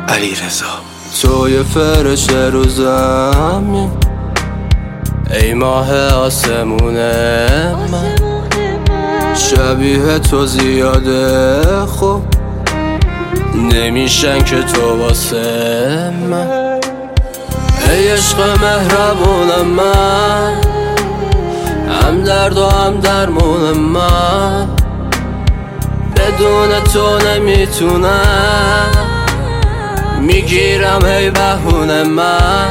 علیرضا. توی فرشته رو زمین، ای ماه آسمون من، شبیه تو زیاده خوب نمیشن که تو واسه من. ای عشق مهربون من، هم درد و هم درمون من، بدون تو نمیتونم، میگیرم هی بهونه من.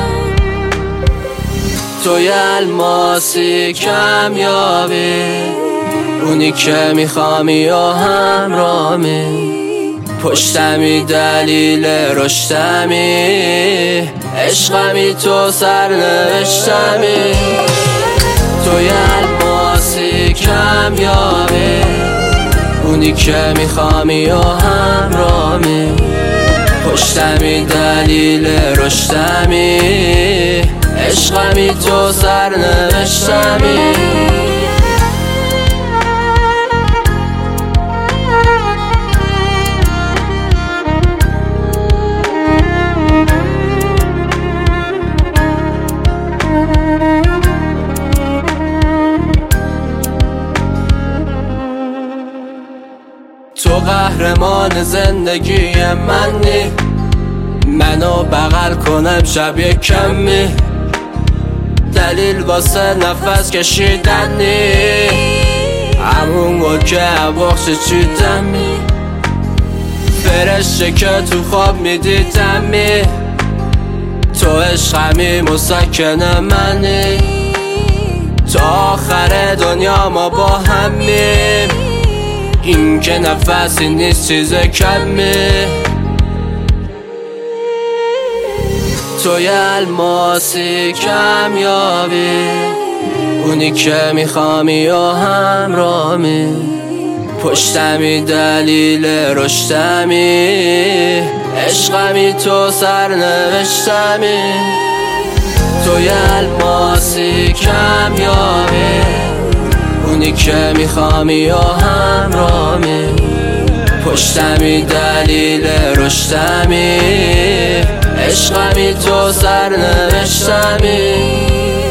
توی الماسی کمیابی، اونی که میخوامی یا همرامی، پشتمی دلیل رشدمی، عشقمی تو سرنوشتمی. توی الماسی کمیابی، اونی که میخوامی یا همرامی، پشتمی دلیل رشدمی، عشقمی تو سرنوشتمی. تو قهرمان زندگی منی، منو بغل کنم شب کمی، دلیل واسه نفس کشیدنی، همون گل که بخش چیدمی، فرشته که تو خواب میدیدمی، تو عشقمی مسکن منی، تا آخر دنیا ما با همیم، این که نفسی نیست چیز کمی. توی الماسی کمیابی، اونی که میخوامی یا همرامی، پشتمی دلیل رشدمی، عشقمی تو سرنوشتمی. توی الماسی کمیابی، اونی که میخوامی یا همرامی، پشتمی دلیل رشدمی، عشقمی تو سرنوشتمی.